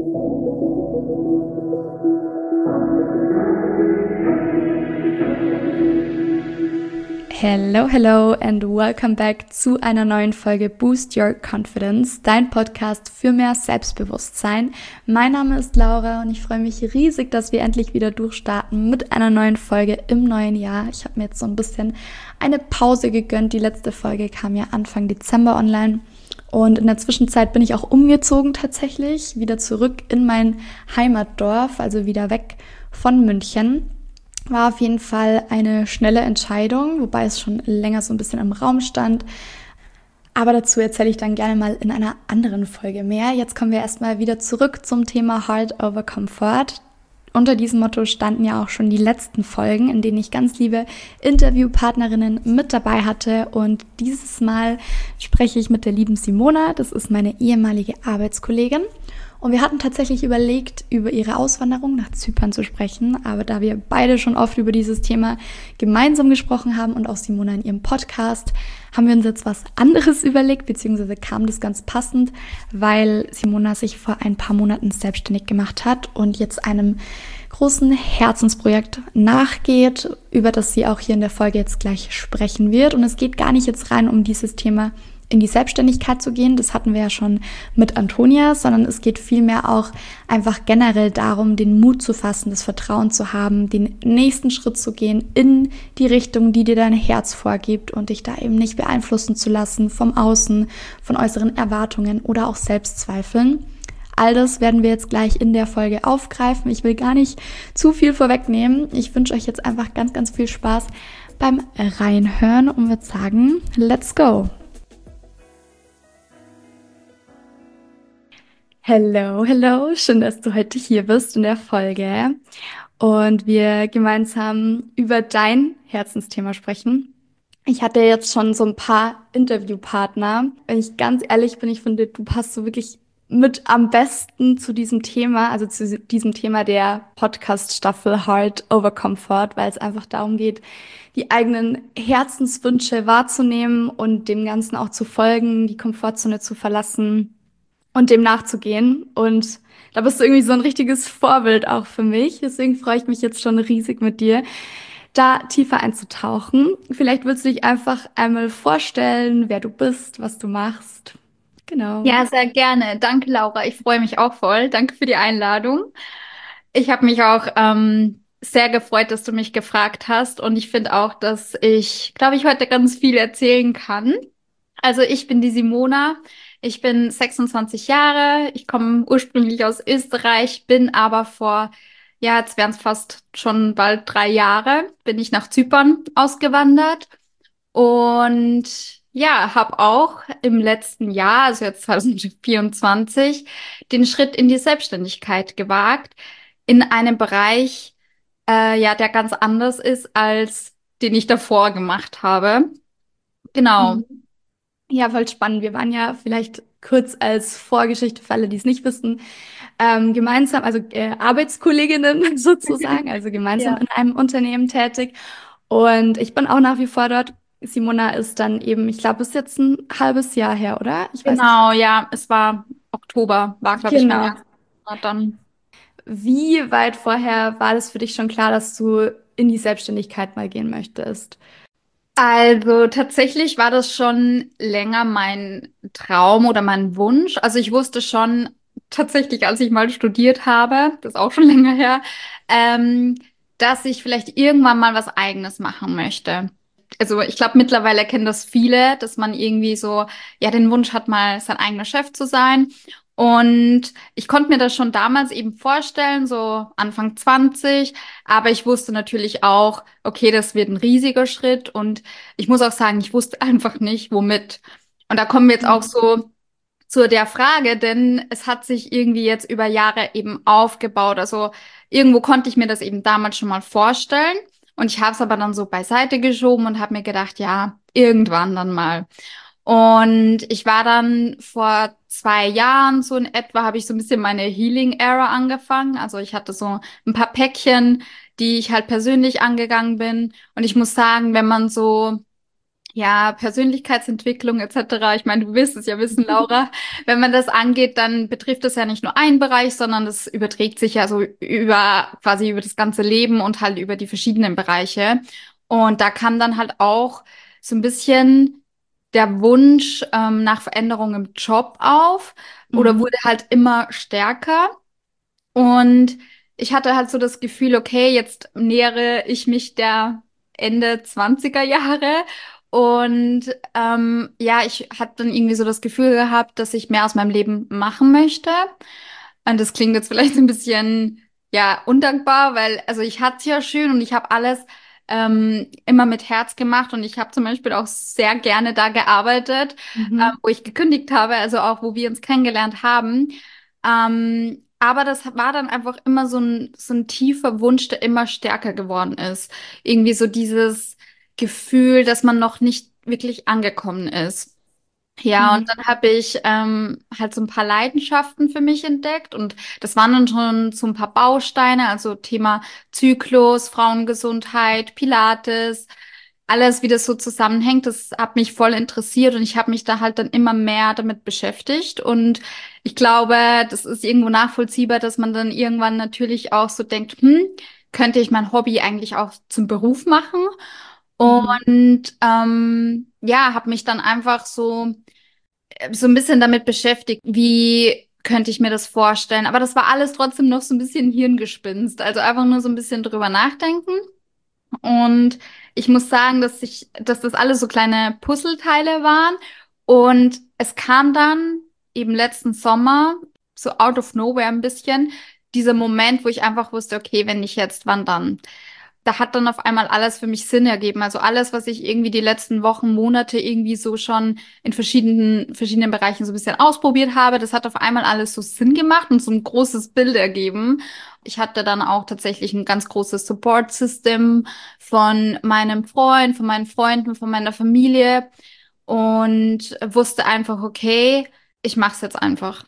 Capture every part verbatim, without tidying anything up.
Hello, hello and welcome back zu einer neuen Folge Boost Your Confidence, dein Podcast für mehr Selbstbewusstsein. Mein Name ist Laura und ich freue mich riesig, dass wir endlich wieder durchstarten mit einer neuen Folge im neuen Jahr. Ich habe mir jetzt so ein bisschen eine Pause gegönnt. Die letzte Folge kam ja Anfang Dezember online und in der Zwischenzeit bin ich auch umgezogen tatsächlich, wieder zurück in mein Heimatdorf, also wieder weg von München. War auf jeden Fall eine schnelle Entscheidung, wobei es schon länger so ein bisschen im Raum stand. Aber dazu erzähle ich dann gerne mal in einer anderen Folge mehr. Jetzt kommen wir erstmal wieder zurück zum Thema Heart over Comfort. Unter diesem Motto standen ja auch schon die letzten Folgen, in denen ich ganz liebe Interviewpartnerinnen mit dabei hatte. Und dieses Mal spreche ich mit der lieben Simona. Das ist meine ehemalige Arbeitskollegin. Und wir hatten tatsächlich überlegt, über ihre Auswanderung nach Zypern zu sprechen. Aber da wir beide schon oft über dieses Thema gemeinsam gesprochen haben und auch Simona in ihrem Podcast, haben wir uns jetzt was anderes überlegt, beziehungsweise kam das ganz passend, weil Simona sich vor ein paar Monaten selbstständig gemacht hat und jetzt einem großen Herzensprojekt nachgeht, über das sie auch hier in der Folge jetzt gleich sprechen wird. Und es geht gar nicht jetzt rein um dieses Thema in die Selbstständigkeit zu gehen, das hatten wir ja schon mit Antonia, sondern es geht vielmehr auch einfach generell darum, den Mut zu fassen, das Vertrauen zu haben, den nächsten Schritt zu gehen in die Richtung, die dir dein Herz vorgibt und dich da eben nicht beeinflussen zu lassen vom Außen, von äußeren Erwartungen oder auch Selbstzweifeln. All das werden wir jetzt gleich in der Folge aufgreifen. Ich will gar nicht zu viel vorwegnehmen. Ich wünsche euch jetzt einfach ganz, ganz viel Spaß beim Reinhören und würde sagen, let's go! Hello, hello, schön, dass du heute hier bist in der Folge und wir gemeinsam über dein Herzensthema sprechen. Ich hatte jetzt schon so ein paar Interviewpartner. Wenn ich ganz ehrlich bin, ich finde, du passt so wirklich mit am besten zu diesem Thema, also zu diesem Thema der Podcast-Staffel Heart over Comfort, weil es einfach darum geht, die eigenen Herzenswünsche wahrzunehmen und dem Ganzen auch zu folgen, die Komfortzone zu verlassen und dem nachzugehen. Und da bist du irgendwie so ein richtiges Vorbild auch für mich. Deswegen freue ich mich jetzt schon riesig mit dir, da tiefer einzutauchen. Vielleicht willst du dich einfach einmal vorstellen, wer du bist, was du machst. Genau. Ja, sehr gerne. Danke, Laura. Ich freue mich auch voll. Danke für die Einladung. Ich habe mich auch ähm, sehr gefreut, dass du mich gefragt hast. Und ich finde auch, dass ich, glaube ich, heute ganz viel erzählen kann. Also ich bin die Simona. Ich bin sechsundzwanzig Jahre. Ich komme ursprünglich aus Österreich, bin aber vor, ja, jetzt wären es fast schon bald drei Jahre, bin ich nach Zypern ausgewandert. Und ja, habe auch im letzten Jahr, also jetzt zwanzig vierundzwanzig, den Schritt in die Selbstständigkeit gewagt, in einem Bereich, äh, ja, der ganz anders ist, als den ich davor gemacht habe. Genau. Mhm. Ja, voll spannend. Wir waren ja vielleicht kurz als Vorgeschichte für alle, die es nicht wissen, ähm, gemeinsam, also äh, Arbeitskolleginnen sozusagen, also gemeinsam Ja. in einem Unternehmen tätig. Und ich bin auch nach wie vor dort. Simona ist dann eben, ich glaube, ist jetzt ein halbes Jahr her, oder? Ich weiß nicht. Genau, ja, es war Oktober, war, glaube ich, mein Genau. erster Monat dann. Wie weit vorher war das für dich schon klar, dass du in die Selbstständigkeit mal gehen möchtest? Also tatsächlich war das schon länger mein Traum oder mein Wunsch. Also ich wusste schon tatsächlich, als ich mal studiert habe, das ist auch schon länger her, ähm, dass ich vielleicht irgendwann mal was Eigenes machen möchte. Also ich glaube, mittlerweile kennen das viele, dass man irgendwie so, ja, den Wunsch hat, mal sein eigener Chef zu sein. Und ich konnte mir das schon damals eben vorstellen, so Anfang zwanzig, aber ich wusste natürlich auch, okay, das wird ein riesiger Schritt und ich muss auch sagen, ich wusste einfach nicht, womit. Und da kommen wir jetzt auch Mhm. so zu der Frage, denn es hat sich irgendwie jetzt über Jahre eben aufgebaut. Also irgendwo konnte ich mir das eben damals schon mal vorstellen und ich habe es aber dann so beiseite geschoben und habe mir gedacht, ja, irgendwann dann mal. Und ich war dann vor zwei Jahren so in etwa, habe ich so ein bisschen meine Healing Era angefangen. Also ich hatte so ein paar Päckchen, die ich halt persönlich angegangen bin. Und ich muss sagen, wenn man so Ja, Persönlichkeitsentwicklung et cetera. Ich meine, du wirst es ja wissen, Laura. Wenn man das angeht, dann betrifft es ja nicht nur einen Bereich, sondern das überträgt sich ja so über quasi über das ganze Leben und halt über die verschiedenen Bereiche. Und da kam dann halt auch so ein bisschen der Wunsch ähm, nach Veränderung im Job auf oder Mhm. wurde halt immer stärker. Und ich hatte halt so das Gefühl, okay, jetzt nähere ich mich der Ende zwanziger Jahre. Und ähm, ja, ich hatte dann irgendwie so das Gefühl gehabt, dass ich mehr aus meinem Leben machen möchte. Und das klingt jetzt vielleicht ein bisschen, ja, undankbar, weil, also ich hatte es ja schön und ich habe alles ähm, immer mit Herz gemacht und ich habe zum Beispiel auch sehr gerne da gearbeitet, ähm, Mhm. wo ich gekündigt habe, also auch wo wir uns kennengelernt haben. Ähm, aber das war dann einfach immer so ein, so ein tiefer Wunsch, der immer stärker geworden ist. Irgendwie so dieses Gefühl, dass man noch nicht wirklich angekommen ist. Ja, und Mhm. dann habe ich ähm, halt so ein paar Leidenschaften für mich entdeckt und das waren dann schon so ein paar Bausteine, also Thema Zyklus, Frauengesundheit, Pilates, alles, wie das so zusammenhängt. Das hat mich voll interessiert und ich habe mich da halt dann immer mehr damit beschäftigt und ich glaube, das ist irgendwo nachvollziehbar, dass man dann irgendwann natürlich auch so denkt, hm, könnte ich mein Hobby eigentlich auch zum Beruf machen? Mhm. Und ähm, ja, habe mich dann einfach so so ein bisschen damit beschäftigt, wie könnte ich mir das vorstellen. Aber das war alles trotzdem noch so ein bisschen Hirngespinst. Also einfach nur so ein bisschen drüber nachdenken. Und ich muss sagen, dass ich, dass das alles so kleine Puzzleteile waren. Und es kam dann eben letzten Sommer, so out of nowhere ein bisschen, dieser Moment, wo ich einfach wusste, okay, wenn nicht jetzt, wann dann? Da hat dann auf einmal alles für mich Sinn ergeben. Also alles, was ich irgendwie die letzten Wochen, Monate irgendwie so schon in verschiedenen, verschiedenen Bereichen so ein bisschen ausprobiert habe, das hat auf einmal alles so Sinn gemacht und so ein großes Bild ergeben. Ich hatte dann auch tatsächlich ein ganz großes Support-System von meinem Freund, von meinen Freunden, von meiner Familie und wusste einfach, okay, ich mach's jetzt einfach.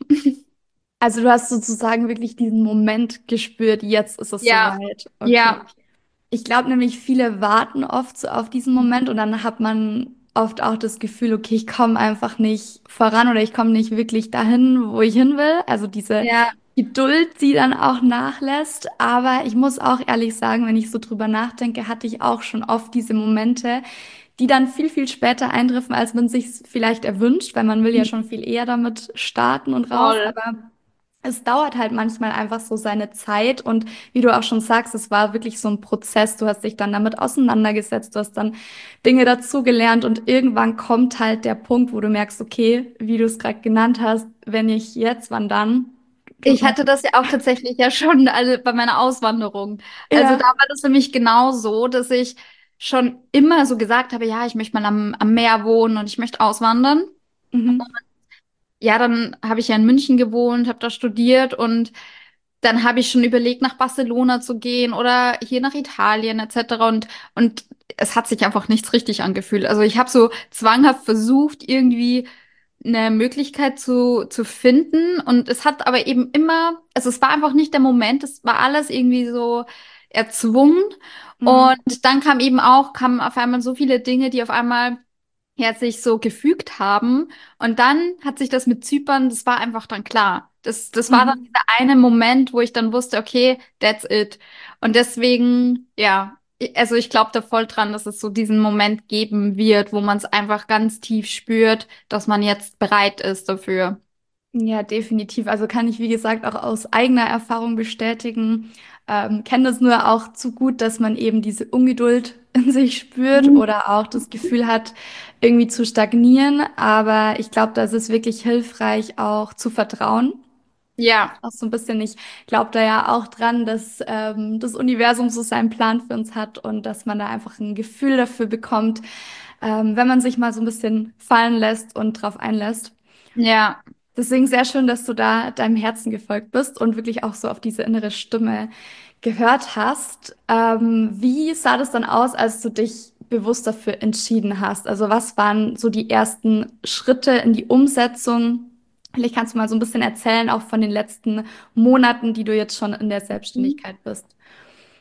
Also du hast sozusagen wirklich diesen Moment gespürt, jetzt ist es Ja, soweit. Okay. ja. Ich glaube nämlich, viele warten oft so auf diesen Moment und dann hat man oft auch das Gefühl, okay, ich komme einfach nicht voran oder ich komme nicht wirklich dahin, wo ich hin will. Also diese Ja, Geduld, die dann auch nachlässt. Aber ich muss auch ehrlich sagen, wenn ich so drüber nachdenke, hatte ich auch schon oft diese Momente, die dann viel, viel später eintreffen, als man sich vielleicht erwünscht, weil man will ja schon viel eher damit starten und raus. voll. Aber es dauert halt manchmal einfach so seine Zeit und wie du auch schon sagst, es war wirklich so ein Prozess. Du hast dich dann damit auseinandergesetzt, du hast dann Dinge dazugelernt und irgendwann kommt halt der Punkt, wo du merkst, okay, wie du es gerade genannt hast, wenn ich jetzt, wann dann? Ich Total. hatte das ja auch tatsächlich ja schon also bei meiner Auswanderung. Also da Ja. war das für mich genau so, dass ich schon immer so gesagt habe, ja, ich möchte mal am, am Meer wohnen und ich möchte auswandern. Mhm. Ja, dann habe ich ja in München gewohnt, habe da studiert und dann habe ich schon überlegt, nach Barcelona zu gehen oder hier nach Italien et cetera. Und, und es hat sich einfach nichts richtig angefühlt. Also ich habe so zwanghaft versucht, irgendwie eine Möglichkeit zu, zu finden. Und es hat aber eben immer, also es war einfach nicht der Moment, es war alles irgendwie so erzwungen. Mhm. Und dann kam eben auch, kamen auf einmal so viele Dinge, die auf einmal ja, sich so gefügt haben. Und dann hat sich das mit Zypern, das war einfach dann klar. Das, das war dann Mhm. dieser eine Moment, wo ich dann wusste, okay, that's it. Und deswegen, ja, i- also ich glaube da voll dran, dass es so diesen Moment geben wird, wo man es einfach ganz tief spürt, dass man jetzt bereit ist dafür. Ja, definitiv. Also kann ich, wie gesagt, auch aus eigener Erfahrung bestätigen. Ähm, kenne das nur auch zu gut, dass man eben diese Ungeduld in sich spürt Mhm. oder auch das Gefühl hat, irgendwie zu stagnieren. Aber ich glaube, da ist es wirklich hilfreich, auch zu vertrauen. Ja, Auch so ein bisschen, ich glaube da ja auch dran, dass ähm, das Universum so seinen Plan für uns hat und dass man da einfach ein Gefühl dafür bekommt, ähm, wenn man sich mal so ein bisschen fallen lässt und drauf einlässt. ja. Deswegen sehr schön, dass du da deinem Herzen gefolgt bist und wirklich auch so auf diese innere Stimme gehört hast. Ähm, wie sah das dann aus, als du dich bewusst dafür entschieden hast? Also was waren so die ersten Schritte in die Umsetzung? Vielleicht kannst du mal so ein bisschen erzählen, auch von den letzten Monaten, die du jetzt schon in der Selbstständigkeit bist.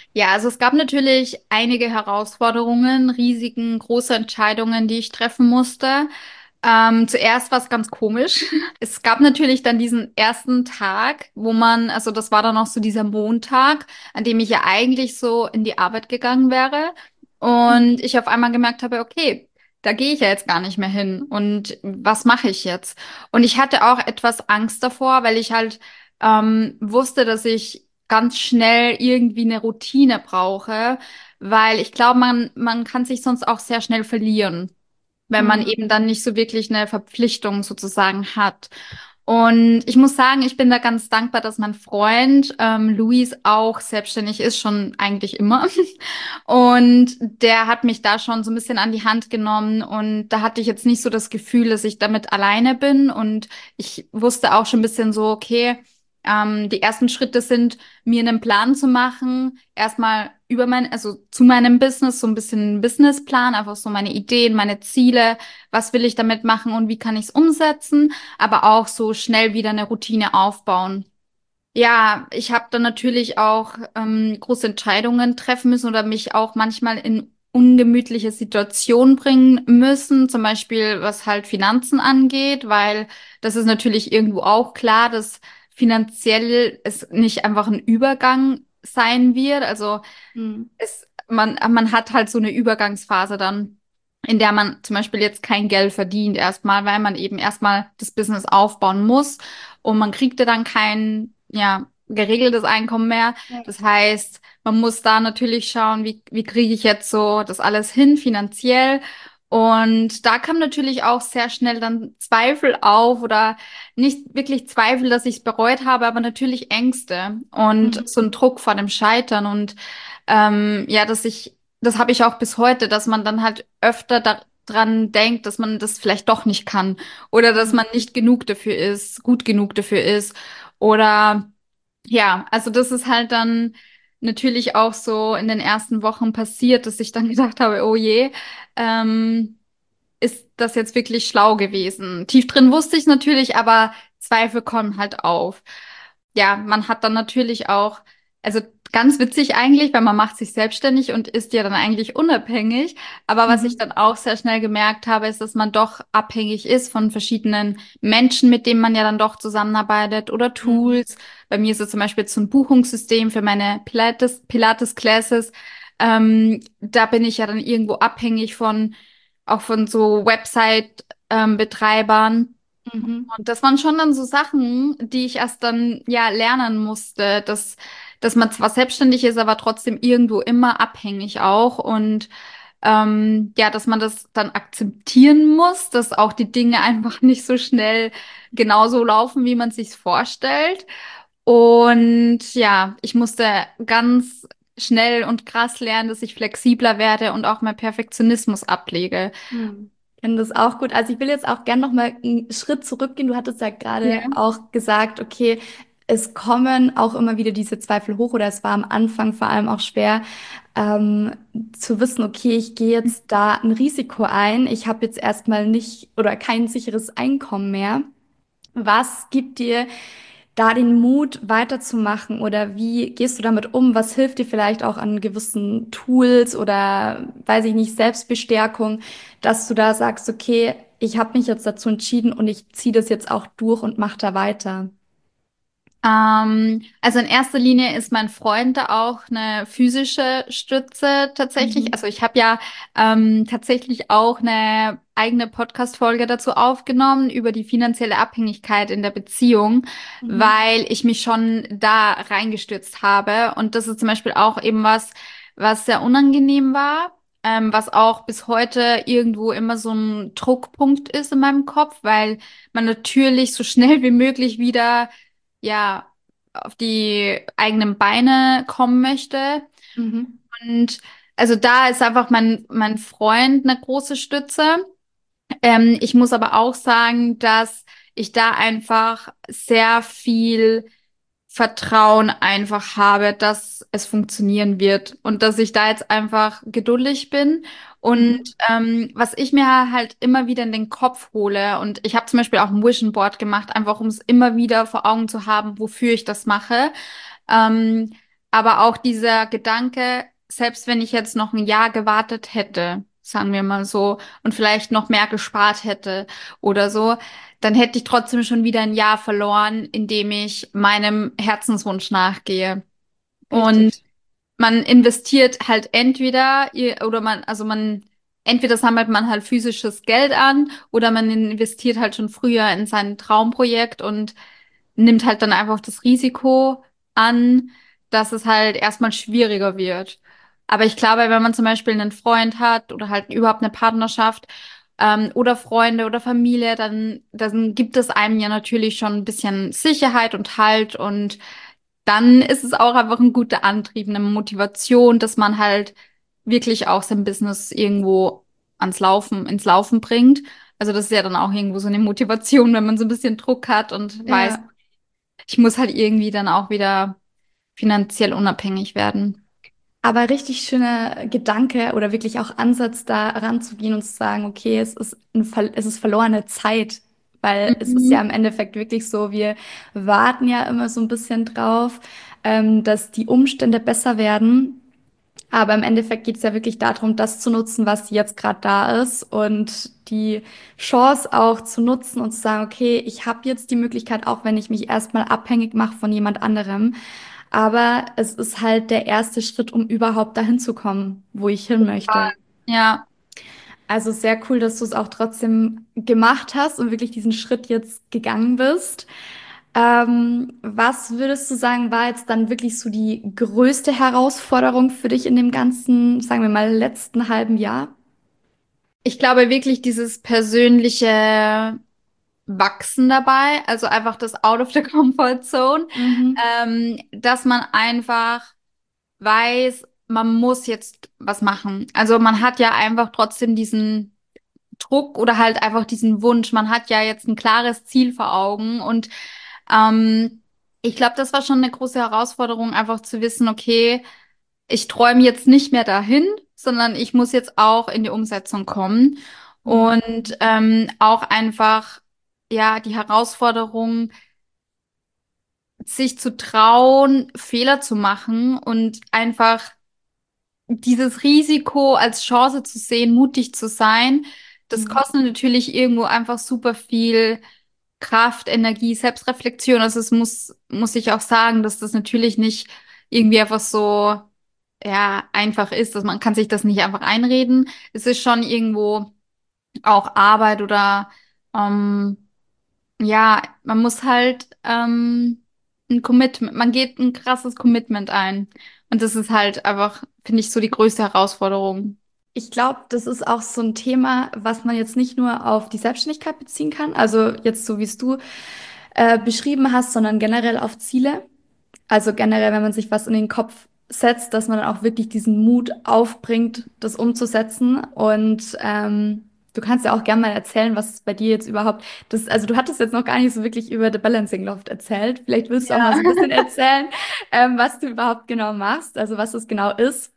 Ja, also es gab natürlich einige Herausforderungen, Risiken, große Entscheidungen, die ich treffen musste. Ähm, zuerst war es ganz komisch. Es gab natürlich dann diesen ersten Tag, wo man, also das war dann noch so dieser Montag, an dem ich ja eigentlich so in die Arbeit gegangen wäre. Und ich auf einmal gemerkt habe, okay, da gehe ich ja jetzt gar nicht mehr hin. Und was mache ich jetzt? Und ich hatte auch etwas Angst davor, weil ich halt ähm, wusste, dass ich ganz schnell irgendwie eine Routine brauche, weil ich glaube, man, man kann sich sonst auch sehr schnell verlieren, wenn man Mhm. eben dann nicht so wirklich eine Verpflichtung sozusagen hat. Und ich muss sagen, ich bin da ganz dankbar, dass mein Freund ähm, Luis auch selbstständig ist, schon eigentlich immer. Und der hat mich da schon so ein bisschen an die Hand genommen und da hatte ich jetzt nicht so das Gefühl, dass ich damit alleine bin. Und ich wusste auch schon ein bisschen so, okay, ähm, die ersten Schritte sind, mir einen Plan zu machen, erstmal über mein, also zu meinem Business, so ein bisschen einen Businessplan, einfach so meine Ideen, meine Ziele, was will ich damit machen und wie kann ich es umsetzen, aber auch so schnell wieder eine Routine aufbauen. Ja, ich habe dann natürlich auch ähm, große Entscheidungen treffen müssen oder mich auch manchmal in ungemütliche Situationen bringen müssen, zum Beispiel was halt Finanzen angeht, weil das ist natürlich irgendwo auch klar, dass finanziell es nicht einfach ein Übergang sein wird. Also Mhm. es, man, man hat halt so eine Übergangsphase dann, in der man zum Beispiel jetzt kein Geld verdient erstmal, weil man eben erstmal das Business aufbauen muss und man kriegt ja dann kein, ja, geregeltes Einkommen mehr. Ja. Das heißt, man muss da natürlich schauen, wie, wie kriege ich jetzt so das alles hin finanziell. Und da kam natürlich auch sehr schnell dann Zweifel auf oder nicht wirklich Zweifel, dass ich es bereut habe, aber natürlich Ängste und Mhm. so ein Druck vor dem Scheitern und ähm, ja, dass ich, das habe ich auch bis heute, dass man dann halt öfter daran denkt, dass man das vielleicht doch nicht kann oder dass Mhm. man nicht genug dafür ist, gut genug dafür ist oder ja, also das ist halt dann natürlich auch so in den ersten Wochen passiert, dass ich dann gedacht habe, oh je, ähm, ist das jetzt wirklich schlau gewesen? Tief drin wusste ich natürlich, aber Zweifel kommen halt auf. Ja, man hat dann natürlich auch, also ganz witzig eigentlich, weil man macht sich selbstständig und ist ja dann eigentlich unabhängig. Aber was ich Mhm. dann auch sehr schnell gemerkt habe, ist, dass man doch abhängig ist von verschiedenen Menschen, mit denen man ja dann doch zusammenarbeitet oder Mhm. Tools. Bei mir ist es zum Beispiel so ein Buchungssystem für meine Pilates, Pilates Classes. Ähm, da bin ich ja dann irgendwo abhängig von, auch von so Website-Betreibern. Mhm. Und das waren schon dann so Sachen, die ich erst dann ja lernen musste, dass, dass man zwar selbstständig ist, aber trotzdem irgendwo immer abhängig auch. Und ähm, ja, dass man das dann akzeptieren muss, dass auch die Dinge einfach nicht so schnell genauso laufen, wie man sich's vorstellt. Und ja, ich musste ganz schnell und krass lernen, dass ich flexibler werde und auch meinen Perfektionismus ablege. Hm. Ich kenne das auch gut. Also ich will jetzt auch gern noch mal einen Schritt zurückgehen. Du hattest ja gerade Ja. auch gesagt, okay, es kommen auch immer wieder diese Zweifel hoch oder es war am Anfang vor allem auch schwer, ähm, zu wissen, okay, ich gehe jetzt da ein Risiko ein. Ich habe jetzt erstmal nicht oder kein sicheres Einkommen mehr. Was gibt dir da den Mut weiterzumachen oder wie gehst du damit um? Was hilft dir vielleicht auch an gewissen Tools oder weiß ich nicht, Selbstbestärkung, dass du da sagst, okay, ich habe mich jetzt dazu entschieden und ich ziehe das jetzt auch durch und mache da weiter. Ähm, also in erster Linie ist mein Freund da auch eine physische Stütze tatsächlich. Mhm. Also ich habe ja ähm, tatsächlich auch eine eigene Podcast-Folge dazu aufgenommen über die finanzielle Abhängigkeit in der Beziehung, Mhm. weil ich mich schon da reingestürzt habe. Und das ist zum Beispiel auch eben was, was sehr unangenehm war. Ähm, was auch bis heute irgendwo immer so ein Druckpunkt ist in meinem Kopf, weil man natürlich so schnell wie möglich wieder ja, auf die eigenen Beine kommen möchte. Mhm. Und also da ist einfach mein, mein Freund eine große Stütze. Ähm, ich muss aber auch sagen, dass ich da einfach sehr viel Vertrauen einfach habe, dass es funktionieren wird und dass ich da jetzt einfach geduldig bin. Und Mhm. ähm, was ich mir halt immer wieder in den Kopf hole, und ich habe zum Beispiel auch ein Vision Board gemacht, einfach um es immer wieder vor Augen zu haben, wofür ich das mache. Ähm, aber auch dieser Gedanke, selbst wenn ich jetzt noch ein Jahr gewartet hätte, sagen wir mal so, und vielleicht noch mehr gespart hätte oder so, dann hätte ich trotzdem schon wieder ein Jahr verloren, indem ich meinem Herzenswunsch nachgehe. Und Richtig. man investiert halt entweder, ihr- oder man, also man, entweder sammelt man halt physisches Geld an oder man investiert halt schon früher in sein Traumprojekt und nimmt halt dann einfach das Risiko an, dass es halt erstmal schwieriger wird. Aber ich glaube, wenn man zum Beispiel einen Freund hat oder halt überhaupt eine Partnerschaft, ähm, oder Freunde oder Familie, dann, dann gibt es einem ja natürlich schon ein bisschen Sicherheit und Halt und dann ist es auch einfach ein guter Antrieb, eine Motivation, dass man halt wirklich auch sein Business irgendwo ans Laufen, ins Laufen bringt. Also das ist ja dann auch irgendwo so eine Motivation, wenn man so ein bisschen Druck hat und weiß, Ja. ich muss halt irgendwie dann auch wieder finanziell unabhängig werden. Aber richtig schöner Gedanke oder wirklich auch Ansatz, da ranzugehen und zu sagen, okay, es ist ein, Ver- es ist verlorene Zeit, weil es ist ja Mhm. im Endeffekt wirklich so, wir warten ja immer so ein bisschen drauf, ähm, dass die Umstände besser werden. Aber im Endeffekt geht es ja wirklich darum, das zu nutzen, was jetzt gerade da ist und die Chance auch zu nutzen und zu sagen, okay, ich habe jetzt die Möglichkeit, auch wenn ich mich erstmal abhängig mache von jemand anderem. Aber es ist halt der erste Schritt, um überhaupt dahin zu kommen, wo ich hin möchte. Ja, Also sehr cool, dass du es auch trotzdem gemacht hast und wirklich diesen Schritt jetzt gegangen bist. Ähm, was würdest du sagen, war jetzt dann wirklich so die größte Herausforderung für dich in dem ganzen, sagen wir mal, letzten halben Jahr? ich glaube wirklich dieses persönliche Wachsen dabei, also einfach das Out of the Comfort Zone, Mhm. ähm, dass man einfach weiß, man muss jetzt was machen. Also man hat ja einfach trotzdem diesen Druck oder halt einfach diesen Wunsch. Man hat ja jetzt ein klares Ziel vor Augen und ähm, ich glaube, das war schon eine große Herausforderung, einfach zu wissen, okay, ich träume jetzt nicht mehr dahin, sondern ich muss jetzt auch in die Umsetzung kommen Mhm. und ähm, auch einfach ja die Herausforderung, sich zu trauen, Fehler zu machen und einfach dieses Risiko als Chance zu sehen, mutig zu sein, das Mhm. kostet natürlich irgendwo einfach super viel Kraft, Energie, Selbstreflexion. Also es muss, muss ich auch sagen, dass das natürlich nicht irgendwie einfach so, ja, einfach ist, dass man kann sich das nicht einfach einreden. Es ist schon irgendwo auch Arbeit oder, ähm, ja, man muss halt, ähm, ein Commitment, man geht ein krasses Commitment ein. Und das ist halt einfach, finde ich, so die größte Herausforderung. Ich glaube, das ist auch so ein Thema, was man jetzt nicht nur auf die Selbstständigkeit beziehen kann, also jetzt so wie es du äh, beschrieben hast, sondern generell auf Ziele. Also generell, wenn man sich was in den Kopf setzt, dass man dann auch wirklich diesen Mut aufbringt, das umzusetzen. Und ähm, du kannst ja auch gerne mal erzählen, was bei dir jetzt überhaupt das, also du hattest jetzt noch gar nicht so wirklich über The Balancing Loft erzählt. Vielleicht willst du auch Ja. mal so ein bisschen erzählen, ähm, was du überhaupt genau machst, also was das genau ist.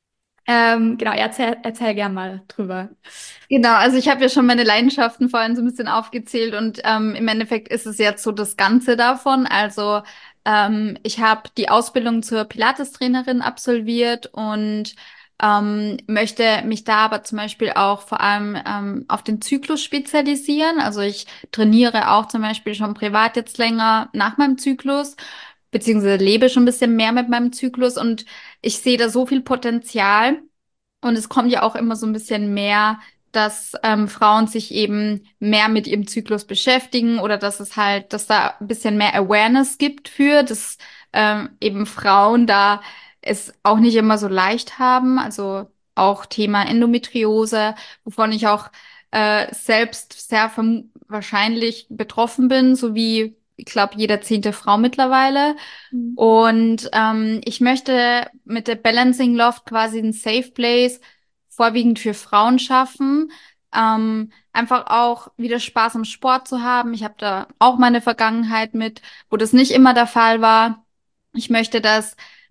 Ähm, genau, erzähl, erzähl gern mal drüber. Genau, also ich habe ja schon meine Leidenschaften vorhin so ein bisschen aufgezählt und ähm, im Endeffekt ist es jetzt so das Ganze davon. Also ähm, ich habe die Ausbildung zur Pilates-Trainerin absolviert und ähm, möchte mich da aber zum Beispiel auch vor allem ähm, auf den Zyklus spezialisieren. Also ich trainiere auch zum Beispiel schon privat jetzt länger nach meinem Zyklus, beziehungsweise lebe schon ein bisschen mehr mit meinem Zyklus und ich sehe da so viel Potenzial. Und es kommt ja auch immer so ein bisschen mehr, dass ähm, Frauen sich eben mehr mit ihrem Zyklus beschäftigen oder dass es halt, dass da ein bisschen mehr Awareness gibt für, dass ähm, eben Frauen da es auch nicht immer so leicht haben. Also auch Thema Endometriose, wovon ich auch äh, selbst sehr verm- wahrscheinlich betroffen bin, so wie ich glaube jede zehnte Frau mittlerweile. Mhm. Und ähm, ich möchte mit der Balancing Loft quasi ein Safe Place vorwiegend für Frauen schaffen. Ähm, einfach auch wieder Spaß am Sport zu haben. Ich habe da auch meine Vergangenheit mit, wo das nicht immer der Fall war. Ich möchte, dass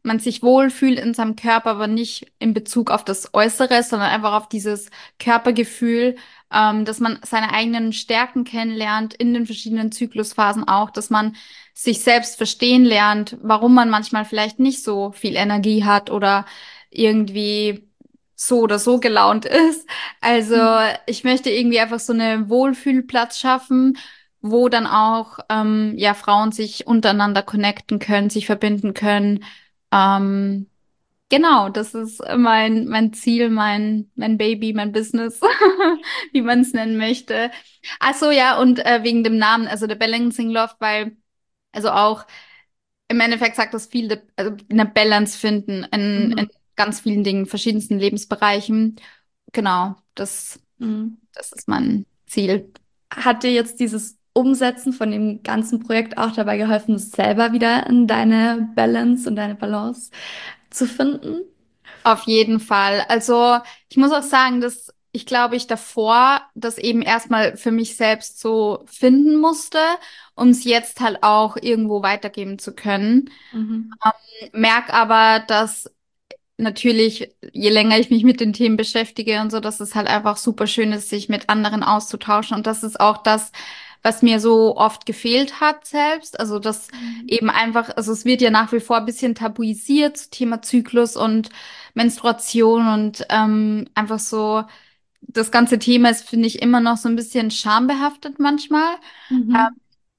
man sich wohlfühlt in seinem Körper, aber nicht in Bezug auf das Äußere, sondern einfach auf dieses Körpergefühl, ähm, dass man seine eigenen Stärken kennenlernt in den verschiedenen Zyklusphasen auch, dass man sich selbst verstehen lernt, warum man manchmal vielleicht nicht so viel Energie hat oder irgendwie so oder so gelaunt ist. Also ich möchte irgendwie einfach so eine Wohlfühlplatz schaffen, wo dann auch ähm, ja Frauen sich untereinander connecten können, sich verbinden können. Ähm, genau, das ist mein mein Ziel, mein mein Baby, mein Business, wie man es nennen möchte. Ach so, ja, und äh, wegen dem Namen, also der Balancing Love, weil also auch im Endeffekt sagt das viel, also eine Balance finden in, in Mhm. ganz vielen Dingen, verschiedensten Lebensbereichen. Genau, das Mhm. das ist mein Ziel. Hat dir jetzt dieses Umsetzen von dem ganzen Projekt auch dabei geholfen, selber wieder in deine Balance und deine Balance zu finden? Auf jeden Fall. Also ich muss auch sagen, dass ich glaube, ich davor das eben erstmal für mich selbst so finden musste, um es jetzt halt auch irgendwo weitergeben zu können. Mhm. Merk aber, dass natürlich, je länger ich mich mit den Themen beschäftige und so, dass es halt einfach super schön ist, sich mit anderen auszutauschen. Und das ist auch das, was mir so oft gefehlt hat selbst. Also das Mhm. eben einfach, also es wird ja nach wie vor ein bisschen tabuisiert, Thema Zyklus und Menstruation und ähm, einfach so, das ganze Thema ist, finde ich, immer noch so ein bisschen schambehaftet manchmal. Mhm.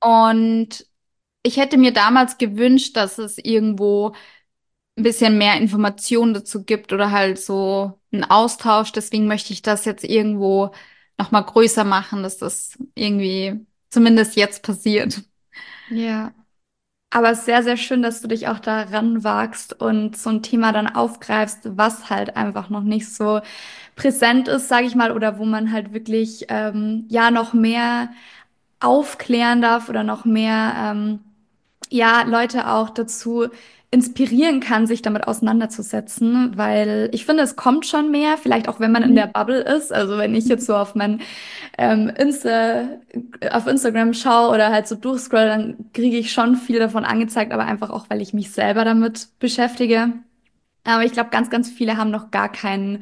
Und ich hätte mir damals gewünscht, dass es irgendwo ein bisschen mehr Informationen dazu gibt oder halt so einen Austausch. Deswegen möchte ich das jetzt irgendwo noch mal größer machen, dass das irgendwie zumindest jetzt passiert. Ja. Aber es ist sehr, sehr schön, dass du dich auch daran wagst und so ein Thema dann aufgreifst, was halt einfach noch nicht so präsent ist, sage ich mal, oder wo man halt wirklich ähm, ja noch mehr aufklären darf oder noch mehr ähm, ja, Leute auch dazu inspirieren kann, sich damit auseinanderzusetzen, weil ich finde, es kommt schon mehr, vielleicht auch wenn man in der Mhm. Bubble ist. Also wenn ich jetzt so auf mein ähm, Insta, auf Instagram schaue oder halt so durchscroll, dann kriege ich schon viel davon angezeigt, aber einfach auch, weil ich mich selber damit beschäftige. Aber ich glaube, ganz, ganz viele haben noch gar keinen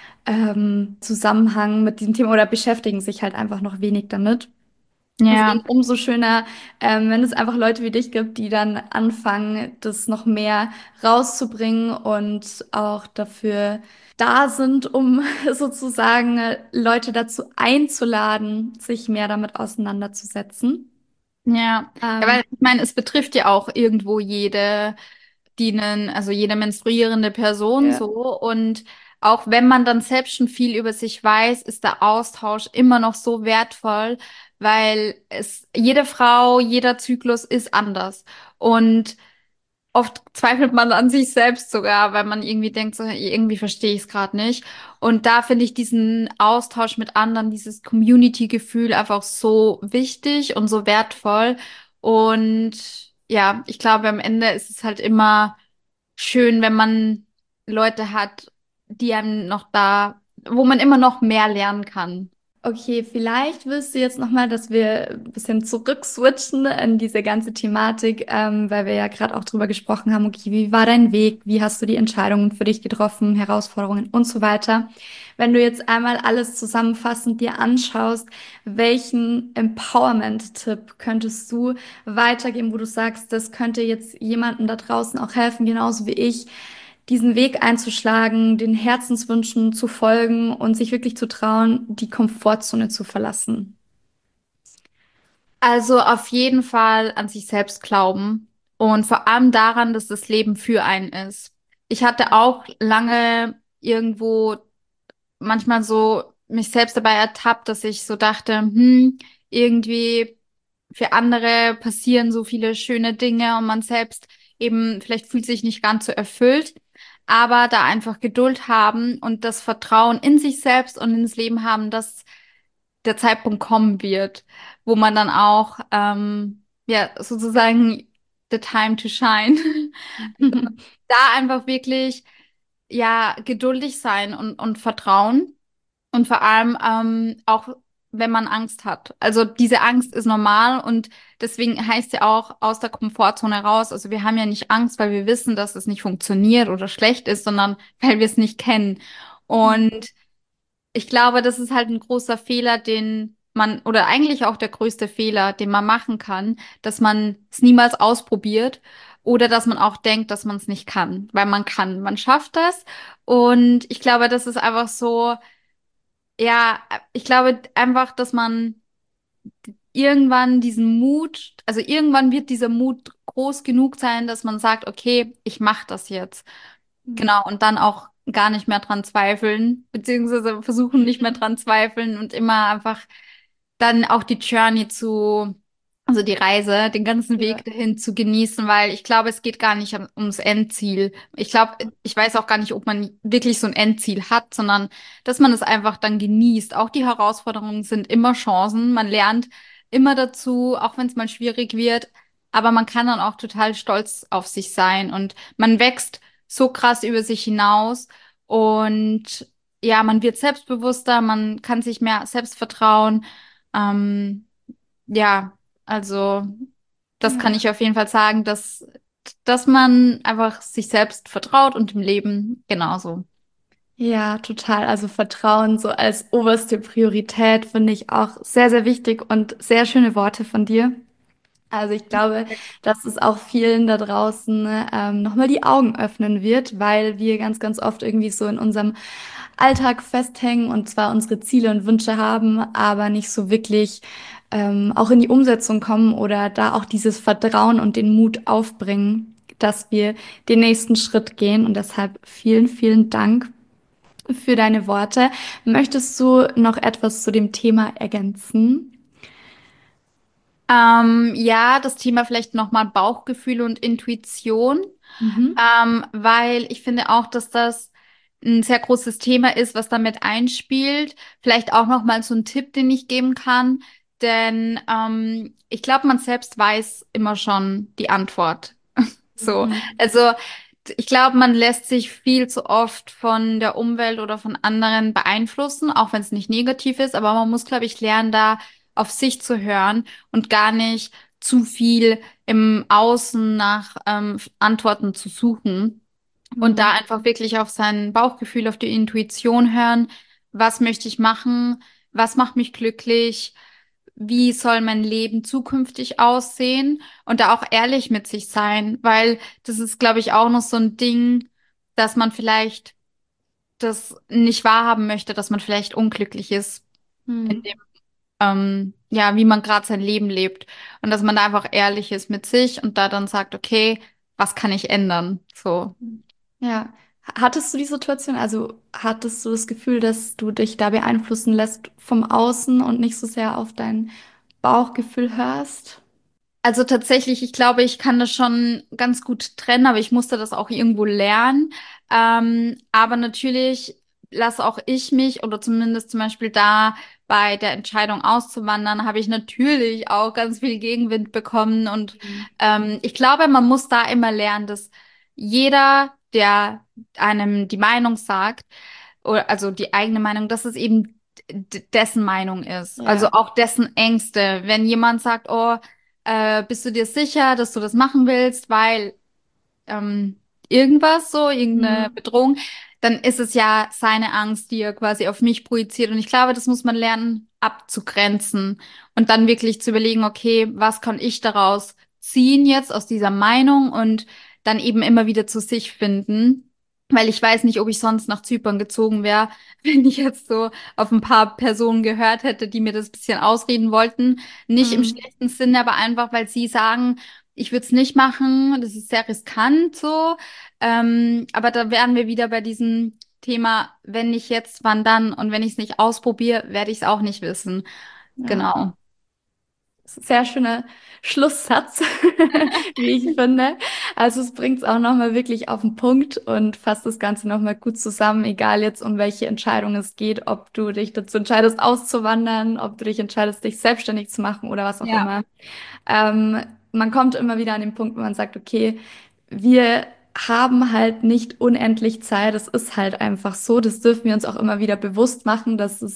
ähm, Zusammenhang mit diesem Thema oder beschäftigen sich halt einfach noch wenig damit. Deswegen Ja, umso schöner, ähm, wenn es einfach Leute wie dich gibt, die dann anfangen, das noch mehr rauszubringen und auch dafür da sind, um sozusagen äh, Leute dazu einzuladen, sich mehr damit auseinanderzusetzen. ja. Ja, weil Ähm, ich meine, es betrifft ja auch irgendwo jede, die einen, also jede menstruierende Person ja. so. Und auch wenn man dann selbst schon viel über sich weiß, ist der Austausch immer noch so wertvoll, weil es jede Frau, jeder Zyklus ist anders. Und oft zweifelt man an sich selbst sogar, weil man irgendwie denkt, so, irgendwie verstehe ich es gerade nicht. Und da finde ich diesen Austausch mit anderen, dieses Community-Gefühl einfach so wichtig und so wertvoll. Und ja, ich glaube, am Ende ist es halt immer schön, wenn man Leute hat, die einem noch da, wo man immer noch mehr lernen kann. Okay, vielleicht willst du jetzt nochmal, dass wir ein bisschen zurückswitchen in diese ganze Thematik, ähm, weil wir ja gerade auch drüber gesprochen haben, okay, wie war dein Weg, wie hast du die Entscheidungen für dich getroffen, Herausforderungen und so weiter. Wenn du jetzt einmal alles zusammenfassend dir anschaust, welchen Empowerment-Tipp könntest du weitergeben, wo du sagst, das könnte jetzt jemandem da draußen auch helfen, genauso wie ich, diesen Weg einzuschlagen, den Herzenswünschen zu folgen und sich wirklich zu trauen, die Komfortzone zu verlassen. Also auf jeden Fall an sich selbst glauben und vor allem daran, dass das Leben für einen ist. Ich hatte auch lange irgendwo manchmal so mich selbst dabei ertappt, dass ich so dachte, hm, irgendwie für andere passieren so viele schöne Dinge und man selbst eben vielleicht fühlt sich nicht ganz so erfüllt, aber da einfach Geduld haben und das Vertrauen in sich selbst und ins Leben haben, dass der Zeitpunkt kommen wird, wo man dann auch ähm, ja sozusagen the time to shine, da einfach wirklich ja geduldig sein und und vertrauen. Und vor allem ähm, auch, wenn man Angst hat. Also diese Angst ist normal und deswegen heißt ja auch aus der Komfortzone raus. Also wir haben ja nicht Angst, weil wir wissen, dass es nicht funktioniert oder schlecht ist, sondern weil wir es nicht kennen. Und ich glaube, das ist halt ein großer Fehler, den man, oder eigentlich auch der größte Fehler, den man machen kann, dass man es niemals ausprobiert oder dass man auch denkt, dass man es nicht kann, weil man kann, man schafft das. Und ich glaube, das ist einfach so, ja, ich glaube einfach, dass man irgendwann diesen Mut, also irgendwann wird dieser Mut groß genug sein, dass man sagt, okay, ich mache das jetzt. Mhm. Genau, und dann auch gar nicht mehr dran zweifeln, beziehungsweise versuchen nicht mehr dran zweifeln und immer einfach dann auch die Journey zu, also die Reise, den ganzen Ja. Weg dahin zu genießen, weil ich glaube, es geht gar nicht am- ums Endziel. Ich glaube, ich weiß auch gar nicht, ob man wirklich so ein Endziel hat, sondern dass man es einfach dann genießt. Auch die Herausforderungen sind immer Chancen. Man lernt immer dazu, auch wenn es mal schwierig wird. Aber man kann dann auch total stolz auf sich sein und man wächst so krass über sich hinaus und ja, man wird selbstbewusster, man kann sich mehr selbst vertrauen. Ähm, ja, also das kann Ja. ich auf jeden Fall sagen, dass, dass man einfach sich selbst vertraut und im Leben genauso. Ja, total. Also Vertrauen so als oberste Priorität finde ich auch sehr, sehr wichtig und sehr schöne Worte von dir. Also ich glaube, dass es auch vielen da draußen ähm, nochmal die Augen öffnen wird, weil wir ganz, ganz oft irgendwie so in unserem Alltag festhängen und zwar unsere Ziele und Wünsche haben, aber nicht so wirklich ähm, auch in die Umsetzung kommen oder da auch dieses Vertrauen und den Mut aufbringen, dass wir den nächsten Schritt gehen. Und deshalb vielen, vielen Dank für deine Worte. Möchtest du noch etwas zu dem Thema ergänzen? Ähm, ja, das Thema vielleicht nochmal Bauchgefühle und Intuition, Mhm. ähm, weil ich finde auch, dass das ein sehr großes Thema ist, was damit einspielt. Vielleicht auch nochmal so ein Tipp, den ich geben kann, denn ähm, ich glaube, man selbst weiß immer schon die Antwort. So, Mhm. also ich glaube, man lässt sich viel zu oft von der Umwelt oder von anderen beeinflussen, auch wenn es nicht negativ ist, aber man muss, glaube ich, lernen, da auf sich zu hören und gar nicht zu viel im Außen nach ähm, Antworten zu suchen und da Mhm. einfach wirklich auf sein Bauchgefühl, auf die Intuition hören. Was möchte ich machen? Was macht mich glücklich? Wie soll mein Leben zukünftig aussehen und da auch ehrlich mit sich sein, weil das ist, glaube ich, auch noch so ein Ding, dass man vielleicht das nicht wahrhaben möchte, dass man vielleicht unglücklich ist in Mhm. dem, ähm, ja, wie man gerade sein Leben lebt und dass man da einfach ehrlich ist mit sich und da dann sagt, okay, was kann ich ändern? So. Ja. Hattest du die Situation, also hattest du das Gefühl, dass du dich da beeinflussen lässt vom Außen und nicht so sehr auf dein Bauchgefühl hörst? Also tatsächlich, ich glaube, ich kann das schon ganz gut trennen, aber ich musste das auch irgendwo lernen. Ähm, aber natürlich lasse auch ich mich, oder zumindest zum Beispiel da bei der Entscheidung auszuwandern, habe ich natürlich auch ganz viel Gegenwind bekommen. Und Mhm. ähm, ich glaube, man muss da immer lernen, dass jeder, der einem die Meinung sagt, oder also die eigene Meinung, dass es eben d- dessen Meinung ist. Also Ja. auch dessen Ängste. Wenn jemand sagt, oh, äh, bist du dir sicher, dass du das machen willst, weil ähm, irgendwas so, irgendeine Mhm. Bedrohung, dann ist es ja seine Angst, die er quasi auf mich projiziert. Und ich glaube, das muss man lernen abzugrenzen und dann wirklich zu überlegen, okay, was kann ich daraus ziehen jetzt aus dieser Meinung und dann eben immer wieder zu sich finden. Weil ich weiß nicht, ob ich sonst nach Zypern gezogen wäre, wenn ich jetzt so auf ein paar Personen gehört hätte, die mir das bisschen ausreden wollten. Nicht im Mhm. schlechten Sinne, aber einfach, weil sie sagen, ich würde es nicht machen, das ist sehr riskant so. Ähm, aber da wären wir wieder bei diesem Thema, wenn nicht jetzt, wann dann? Und wenn ich es nicht ausprobiere, werde ich es auch nicht wissen. Ja. Genau. Sehr schöner Schlusssatz, wie ich finde. Also es bringt es auch nochmal wirklich auf den Punkt und fasst das Ganze nochmal gut zusammen, egal jetzt um welche Entscheidung es geht, ob du dich dazu entscheidest, auszuwandern, ob du dich entscheidest, dich selbstständig zu machen oder was auch Ja. immer. Ähm, Man kommt immer wieder an den Punkt, wo man sagt, okay, wir haben halt nicht unendlich Zeit. Es ist halt einfach so. Das dürfen wir uns auch immer wieder bewusst machen, dass es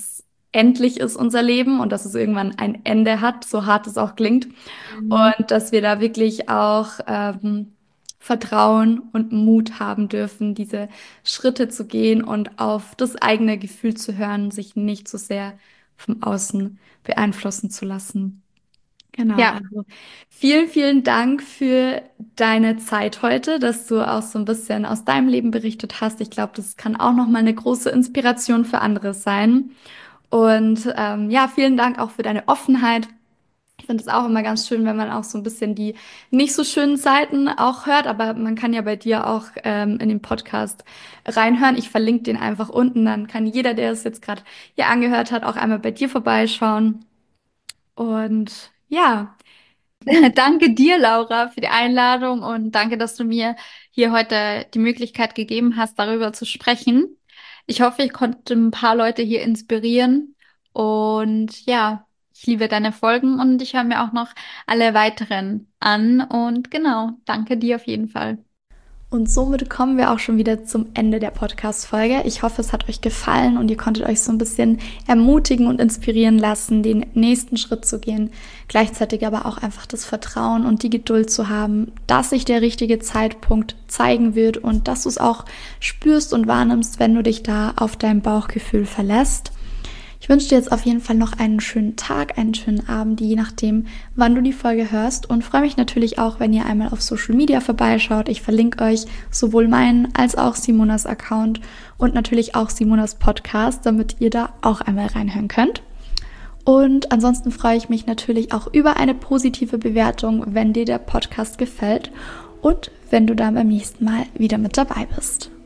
endlich ist unser Leben und dass es irgendwann ein Ende hat, so hart es auch klingt. Mhm. Und dass wir da wirklich auch ähm, Vertrauen und Mut haben dürfen, diese Schritte zu gehen und auf das eigene Gefühl zu hören, sich nicht so sehr vom Außen beeinflussen zu lassen. Genau, Ja, also vielen, vielen Dank für deine Zeit heute, dass du auch so ein bisschen aus deinem Leben berichtet hast. Ich glaube, das kann auch noch mal eine große Inspiration für andere sein. Und ähm, ja, vielen Dank auch für deine Offenheit. Ich finde es auch immer ganz schön, wenn man auch so ein bisschen die nicht so schönen Seiten auch hört, aber man kann ja bei dir auch ähm, in den Podcast reinhören. Ich verlinke den einfach unten, dann kann jeder, der es jetzt gerade hier angehört hat, auch einmal bei dir vorbeischauen. Und ja. danke dir, Laura, für die Einladung und danke, dass du mir hier heute die Möglichkeit gegeben hast, darüber zu sprechen. Ich hoffe, ich konnte ein paar Leute hier inspirieren und ja, ich liebe deine Folgen und ich höre mir auch noch alle weiteren an und genau, danke dir auf jeden Fall. Und somit kommen wir auch schon wieder zum Ende der Podcast-Folge. Ich hoffe, es hat euch gefallen und ihr konntet euch so ein bisschen ermutigen und inspirieren lassen, den nächsten Schritt zu gehen. Gleichzeitig aber auch einfach das Vertrauen und die Geduld zu haben, dass sich der richtige Zeitpunkt zeigen wird und dass du es auch spürst und wahrnimmst, wenn du dich da auf dein Bauchgefühl verlässt. Ich wünsche dir jetzt auf jeden Fall noch einen schönen Tag, einen schönen Abend, je nachdem, wann du die Folge hörst und freue mich natürlich auch, wenn ihr einmal auf Social Media vorbeischaut. Ich verlinke euch sowohl meinen als auch Simonas Account und natürlich auch Simonas Podcast, damit ihr da auch einmal reinhören könnt. Und ansonsten freue ich mich natürlich auch über eine positive Bewertung, wenn dir der Podcast gefällt und wenn du dann beim nächsten Mal wieder mit dabei bist.